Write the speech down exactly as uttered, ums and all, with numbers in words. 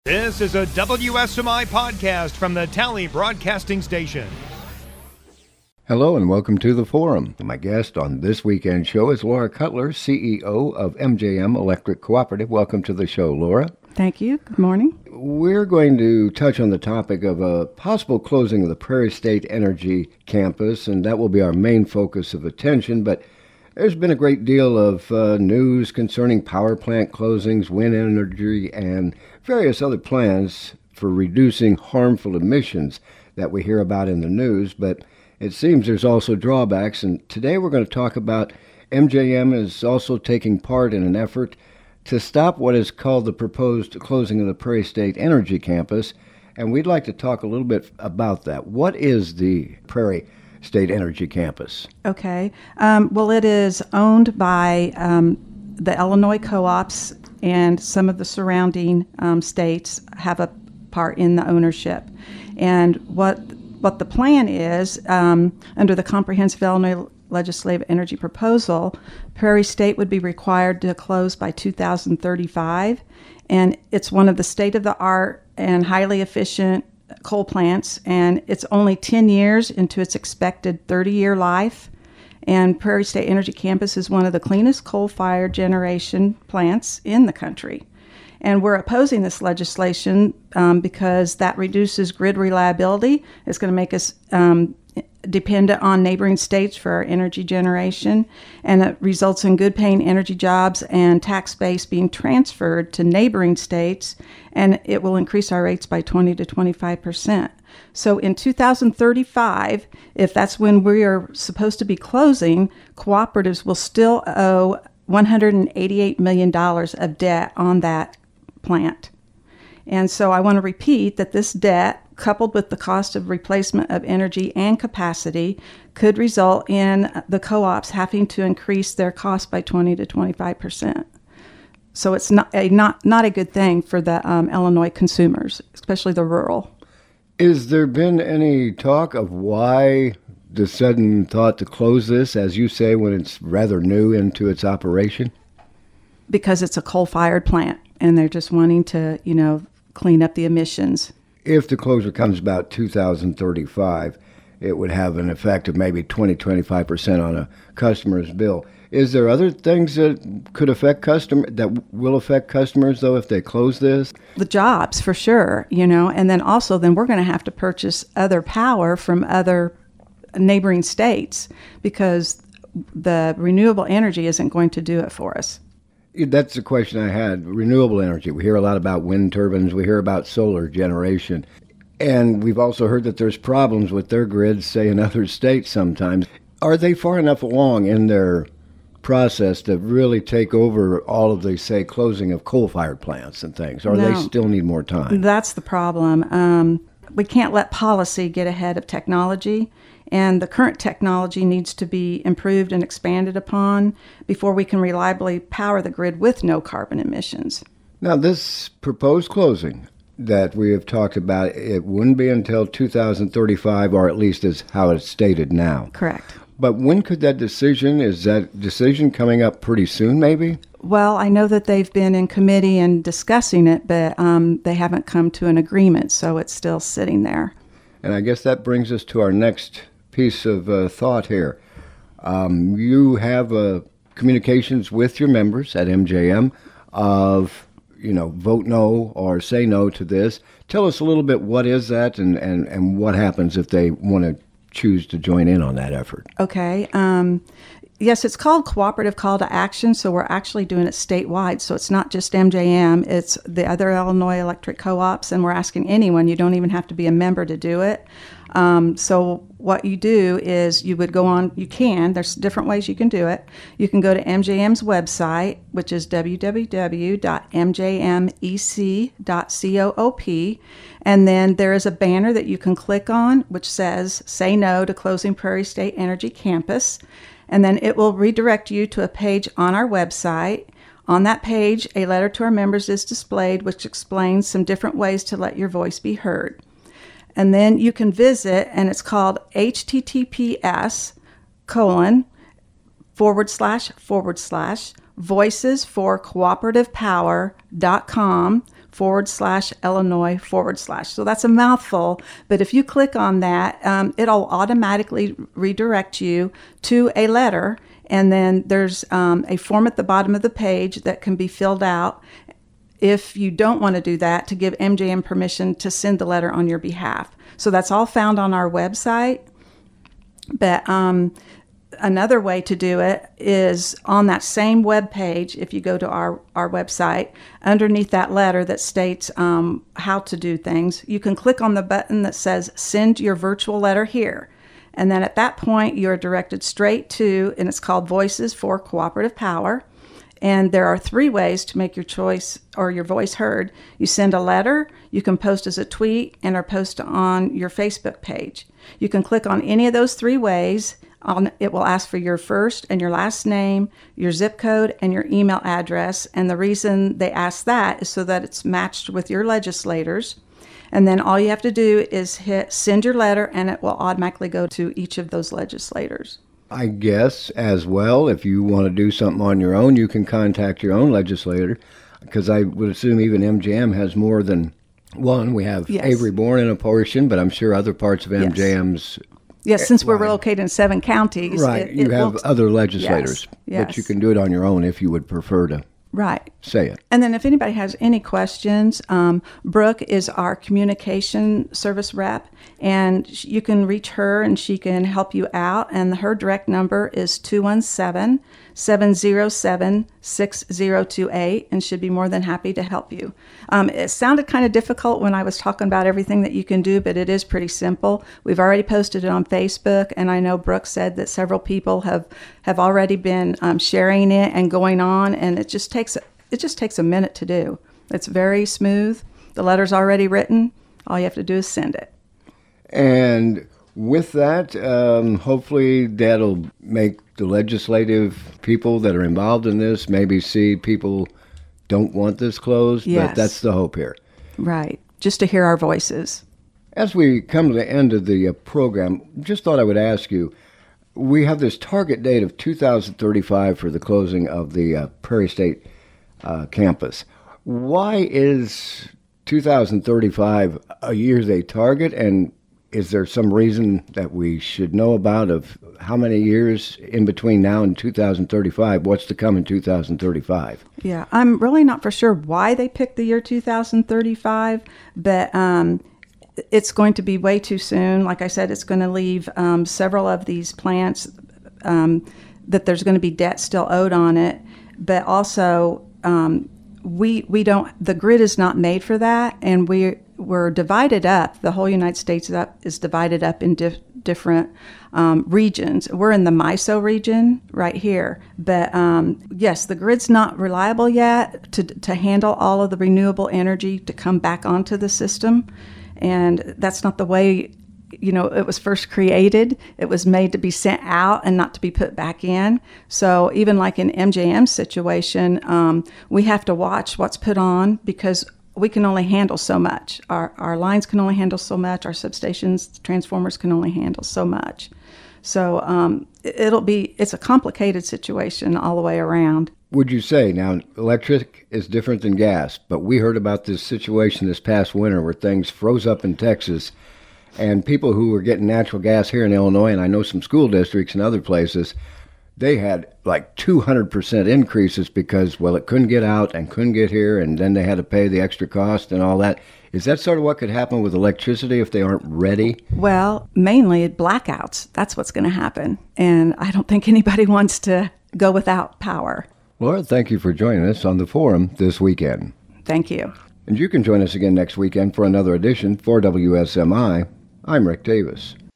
This is a W S M I podcast from the Tally Broadcasting Station. Hello and welcome to the Forum. My guest on this weekend show is Laura Cutler, C E O of M J M Electric Cooperative. Welcome to the show, Laura. Thank you. Good morning. We're going to touch on the topic of a possible closing of the Prairie State Energy Campus, and that will be our main focus of attention. But there's been a great deal of uh, news concerning power plant closings, wind energy, and various other plans for reducing harmful emissions that we hear about in the news. But it seems there's also drawbacks, and today we're going to talk about M J M is also taking part in an effort to stop what is called the proposed closing of the Prairie State Energy Campus, and we'd like to talk a little bit about that. What is the Prairie State Energy Campus? Okay. Um, well, it is owned by um, the Illinois co-ops, and some of the surrounding um, states have a part in the ownership. And what what the plan is, um, under the Comprehensive Illinois Legislative Energy Proposal, Prairie State would be required to close by two thousand thirty-five, and it's one of the state-of-the-art and highly efficient coal plants, and it's only ten years into its expected thirty-year life. And Prairie State Energy Campus is one of the cleanest coal-fired generation plants in the country. And we're opposing this legislation um, because that reduces grid reliability. It's going to make us um, dependent on neighboring states for our energy generation, and it results in good-paying energy jobs and tax base being transferred to neighboring states, and it will increase our rates by twenty to twenty-five percent. So in two thousand thirty-five, if that's when we are supposed to be closing, cooperatives will still owe one hundred eighty-eight million dollars of debt on that plant. And so I want to repeat that this debt, coupled with the cost of replacement of energy and capacity, could result in the co-ops having to increase their cost by twenty to twenty-five percent. So it's not a not not a good thing for the um, Illinois consumers, especially the rural. Is there been any talk of why the sudden thought to close this, as you say, when it's rather new into its operation? Because it's a coal-fired plant, and they're just wanting to, you know, clean up the emissions. If the closure comes about two thousand thirty-five, it would have an effect of maybe twenty to twenty-five percent on a customer's bill. Is there other things that could affect customer that will affect customers, though, if they close this? The jobs, for sure, you know, and then also then we're going to have to purchase other power from other neighboring states because the renewable energy isn't going to do it for us. That's the question I had. Renewable energy. We hear a lot about wind turbines. We hear about solar generation. And we've also heard that there's problems with their grids, say, in other states sometimes. Are they far enough along in their process to really take over all of the, say, closing of coal-fired plants and things? Or No. they still need more time? That's the problem. Um, we can't let policy get ahead of technology. And the current technology needs to be improved and expanded upon before we can reliably power the grid with no carbon emissions. Now, this proposed closing that we have talked about, it wouldn't be until two thousand thirty-five, or at least is how it's stated now. Correct. But when could that decision, is that decision coming up pretty soon, maybe? Well, I know that they've been in committee and discussing it, but um, they haven't come to an agreement, so it's still sitting there. And I guess that brings us to our next piece of uh, thought here. Um, you have uh, communications with your members at M J M of, you know, vote no or say no to this. Tell us a little bit, what is that, and, and, and what happens if they want to choose to join in on that effort? Okay. Um, yes, it's called Cooperative Call to Action, so we're actually doing it statewide. So it's not just M J M, it's the other Illinois electric co-ops, and we're asking anyone. You don't even have to be a member to do it. Um, so what you do is you would go on, you can, there's different ways you can do it. You can go to M J M's website, which is w w w dot m j m e c dot coop, and then there is a banner that you can click on which says, say no to closing Prairie State Energy Campus, and then it will redirect you to a page on our website. On that page, a letter to our members is displayed which explains some different ways to let your voice be heard. And then you can visit, and it's called https colon forward slash forward slash voices for cooperative power dot com forward slash Illinois forward slash. So that's a mouthful, but if you click on that, um, it'll automatically redirect you to a letter, and then there's um, a form at the bottom of the page that can be filled out if you don't want to do that, to give M J M permission to send the letter on your behalf. So that's all found on our website. But um, another way to do it is on that same web page. If you go to our, our website, underneath that letter that states um, how to do things, you can click on the button that says send your virtual letter here. And then at that point, you're directed straight to, and it's called Voices for Cooperative Power. And there are three ways to make your choice or your voice heard. You send a letter, you can post as a tweet, and or post on your Facebook page. You can click on any of those three ways. On, it will ask for your first and your last name, your zip code, and your email address. And the reason they ask that is so that it's matched with your legislators. And then all you have to do is hit send your letter, and it will automatically go to each of those legislators. I guess as well, if you want to do something on your own, you can contact your own legislator, because I would assume even M J M has more than one. We have Yes. Avery Bourne in a portion, but I'm sure other parts of M J M's. Yes, since we're Right. located in seven counties. Right, it- you it have will- other legislators, Yes, but you yes. can do it on your own if you would prefer to Right. say it. And then if anybody has any questions, um, Brooke is our communication service rep, and sh- you can reach her and she can help you out. And her direct number is two one seven, seven zero seven, six zero two eight, and she'd be more than happy to help you. Um, it sounded kind of difficult when I was talking about everything that you can do, but it is pretty simple. We've already posted it on Facebook, and I know Brooke said that several people have, have already been um, sharing it and going on, and it just takes it just takes a minute to do. It's very smooth. The letter's already written. All you have to do is send it. And with that, um, hopefully that'll make the legislative people that are involved in this maybe see people don't want this closed, Yes. but that's the hope here. Right. Just to hear our voices. As we come to the end of the uh, program, just thought I would ask you, we have this target date of two thousand thirty-five for the closing of the uh, Prairie State uh, campus. Why is two thousand thirty-five a year they target, and is there some reason that we should know about of how many years in between now and two thousand thirty-five? What's to come in two thousand thirty-five? Yeah, I'm really not for sure why they picked the year two thousand thirty-five, but um, it's going to be way too soon. Like I said, it's going to leave um, several of these plants um, that there's going to be debt still owed on it, but also um, we we don't. The grid is not made for that, and we we're divided up. The whole United States up, is divided up in dif- different um, regions. We're in the M I S O region right here, but um, yes, the grid's not reliable yet to to handle all of the renewable energy to come back onto the system, and that's not the way. You know, it was first created. It was made to be sent out and not to be put back in. So even like in M J M's situation, um, we have to watch what's put on because we can only handle so much. Our our lines can only handle so much. Our substations, transformers can only handle so much. So um, it'll be, it's a complicated situation all the way around. Would you say, now, electric is different than gas, but we heard about this situation this past winter where things froze up in Texas. And people who were getting natural gas here in Illinois, and I know some school districts and other places, they had like two hundred percent increases because, well, it couldn't get out and couldn't get here, and then they had to pay the extra cost and all that. Is that sort of what could happen with electricity if they aren't ready? Well, mainly blackouts. That's what's going to happen. And I don't think anybody wants to go without power. Laura, thank you for joining us on the forum this weekend. Thank you. And you can join us again next weekend for another edition for W S M I. I'm Rick Davis.